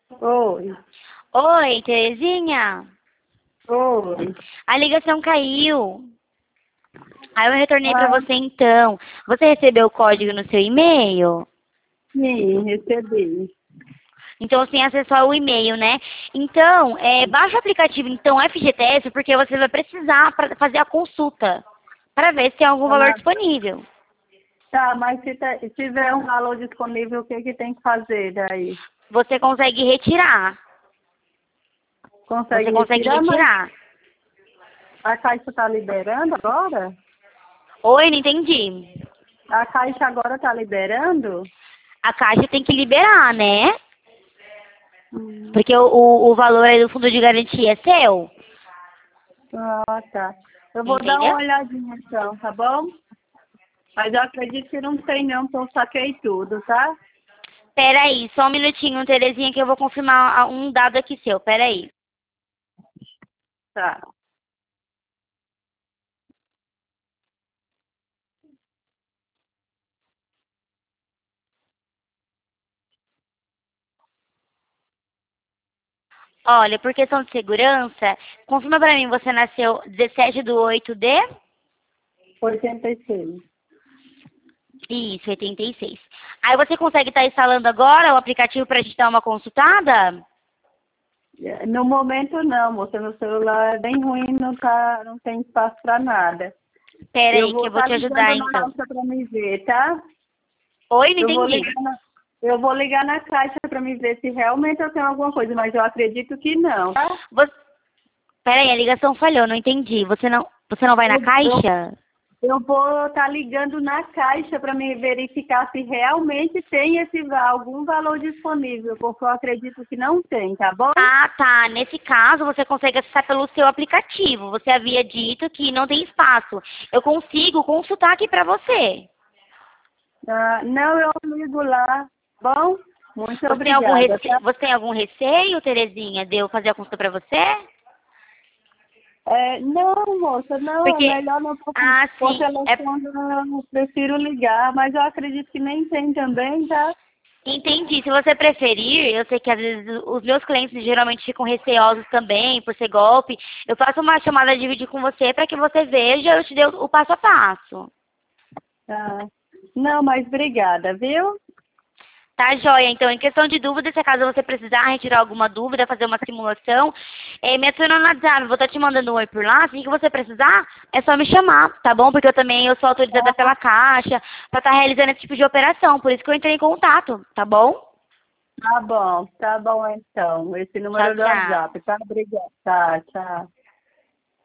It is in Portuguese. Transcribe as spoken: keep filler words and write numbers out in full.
Oi, Oi, Terezinha. oi. A ligação caiu. Aí eu retornei pra Ah, você então. Você recebeu o código no seu e-mail? sim, recebi. Então você tem acesso ao e-mail, né? Então, é, baixa o aplicativo então F G T S porque você vai precisar para fazer a consulta para ver se tem algum valor Ah, disponível. tá, mas se, te- se tiver um valor disponível, o que que tem que fazer daí? Você consegue retirar. Você Consegue consegue retirar, mas retirar. a Caixa está liberando agora? Oi, não entendi. A Caixa agora está liberando? A Caixa tem que liberar, né? Hum. Porque o, o, o valor aí do fundo de garantia é seu. Ah, tá. Eu vou dar uma Entendeu? olhadinha então, tá bom? Mas eu acredito que não tem não, porque eu saquei tudo, tá? Peraí, só um minutinho, Terezinha, que eu vou confirmar a- um dado aqui seu. Peraí. Tá. Olha, por questão de segurança, confirma pra mim, você nasceu dezessete do oito de... oitenta e seis. Isso, oitenta e seis. Aí você consegue estar instalando agora o aplicativo pra gente dar uma consultada? No momento não, moça, meu celular é bem ruim, não tá, não tem espaço para nada. Eu Peraí, que vou eu vou estar te ajudar ligando na então. caixa para me ver, tá? Oi, não Eu vou entendi. ligar na, eu vou ligar na caixa para me ver se realmente eu tenho alguma coisa, mas eu acredito que não, tá? Você... Peraí, a ligação falhou, não entendi. Você não, você não vai na Eu, eu, caixa? eu vou estar ligando na caixa para me verificar se realmente tem esse va- algum valor disponível, porque eu acredito que não tem, tá bom? Ah, tá. Nesse caso, você consegue acessar pelo seu aplicativo. Você havia dito que não tem espaço. Eu consigo consultar aqui pra você. Ah, não, eu ligo lá, tá bom? Muito Você tem algum obrigada, receio, tá? você tem algum receio, Terezinha, de eu fazer a consulta pra você? É, não, moça, não, Porque, melhor não, porque ah, por sim, é, telefone eu prefiro ligar, mas eu acredito que nem tem também, tá? entendi. Se você preferir, eu sei que às vezes os meus clientes geralmente ficam receosos também por ser golpe. Eu faço uma chamada de vídeo com você para que você veja, eu te dei o o passo a passo. Tá. Não, mas obrigada, viu? Tá, joia? Então, em questão de dúvida, se acaso você precisar retirar alguma dúvida, fazer uma simulação, é, me adiciona no WhatsApp, vou estar te mandando um oi por lá, assim que você precisar, é só me chamar, tá bom? Porque eu também eu sou autorizada Tá, pela Caixa para estar realizando esse tipo de operação, por isso que eu entrei em contato, tá bom? tá bom, tá bom então. Esse Tchau, número do tchau. WhatsApp, tá? Obrigada. Tá, tchau.